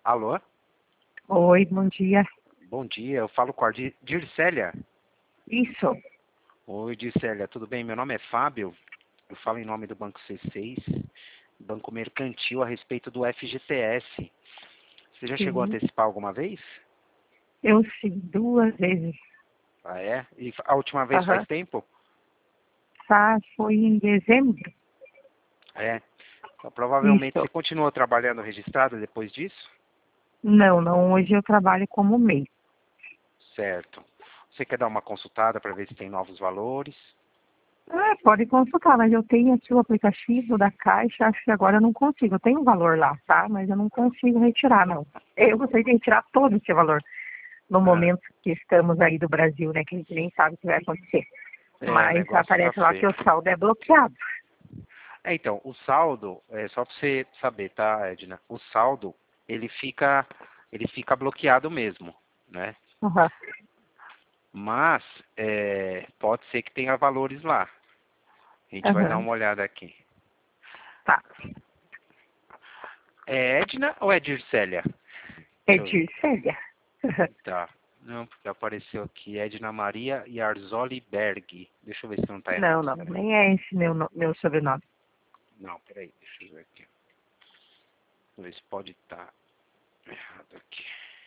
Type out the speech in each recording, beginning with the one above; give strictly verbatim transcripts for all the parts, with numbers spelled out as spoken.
Alô? Oi, bom dia. Bom dia, eu falo com a Di- Dircélia. Isso. Oi, Dircélia, tudo bem? Meu nome é Fábio, eu falo em nome do Banco C seis, Banco Mercantil, a respeito do F G T S. Você já chegou a Sim. antecipar alguma vez? Eu sim, duas vezes. Ah, é? E a última vez Aham. faz tempo? Tá, foi em dezembro. É. Então, provavelmente Isso. você continuou trabalhando registrado depois disso? Não, não, hoje eu trabalho como M E I. Certo. Você quer dar uma consultada para ver se tem novos valores? Ah, pode consultar, mas eu tenho aqui o aplicativo da Caixa, acho que agora eu não consigo. Eu tenho um valor lá, tá? Mas eu não consigo retirar, não. Eu gostaria de retirar todo esse valor no Ah, momento que estamos aí do Brasil, né? Que a gente nem sabe o que vai acontecer. é, o Mas negócio tá aparece lá que feio. o saldo é bloqueado. É, então, o saldo, é só para você saber, tá, Edna? O saldo, ele fica, ele fica bloqueado mesmo, né? Aham. Mas é, pode ser que tenha valores lá. A gente vai dar Aham. uma olhada aqui. Tá. É Edna ou é Dircélia? É Deixa eu ver. Dircélia. Tá. Não, porque apareceu aqui Edna Maria e Arzoli Berg. Deixa eu ver se não tá Não, errado. não, Peraí. nem é esse meu, no- meu sobrenome. Não, peraí, deixa eu ver aqui. Deixa eu ver se pode estar errado aqui.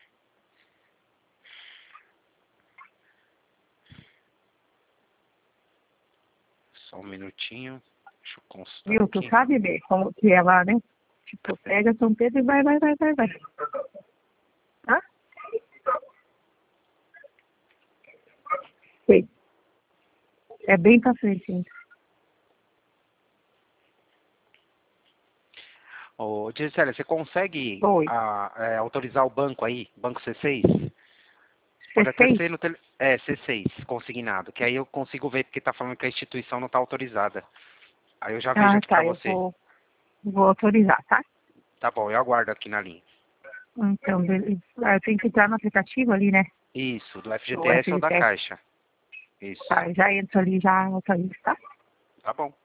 Só um minutinho. Deixa eu consultar Viu? Tu aqui. sabe bem como que é lá, né? Tipo, pega São Pedro e vai, vai, vai, vai, vai. Hã? Sei. É bem pra frente, hein? Ô, Gisele, você consegue Oi. ah, é, autorizar o banco aí, Banco C seis? Pode C até seis? ser no tele... É, C seis, consignado, que aí eu consigo ver porque tá falando que a instituição não tá autorizada. Aí eu já vejo Ah, aqui pra tá. Eu você. vou, vou autorizar, tá? Tá bom, eu aguardo aqui na linha. Então, beleza. Ah, eu tenho que entrar no aplicativo ali, né? Isso, do O F G T S ou da F G T S. Caixa. Isso, Tá, já entro ali, já autorizo, tá? tá bom.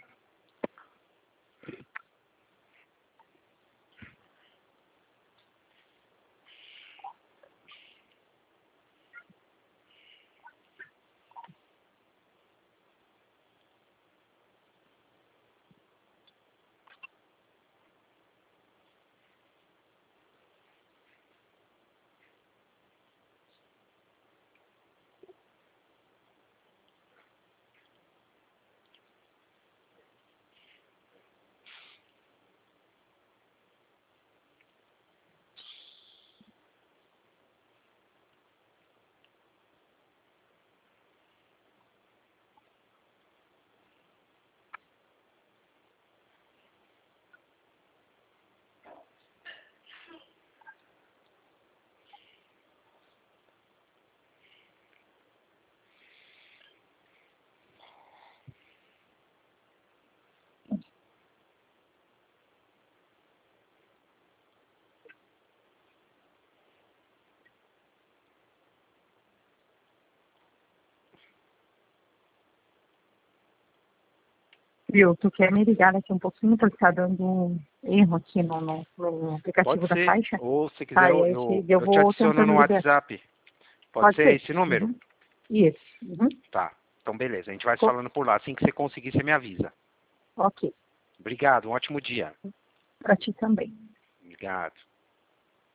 Viu? Tu quer me ligar daqui um pouquinho, porque tá dando um erro aqui no, no, no Pode aplicativo da ser. Caixa. Ou se quiser, Tá, e eu, aí eu, eu eu te vou adiciono no tentando ligar. WhatsApp. Pode Pode ser ser? esse número? Uhum. Isso. Uhum. Tá. Então, beleza. A gente vai se Co- falando por lá. Assim que você conseguir, você me avisa. Ok. Obrigado. Um ótimo dia. Pra ti também. Obrigado.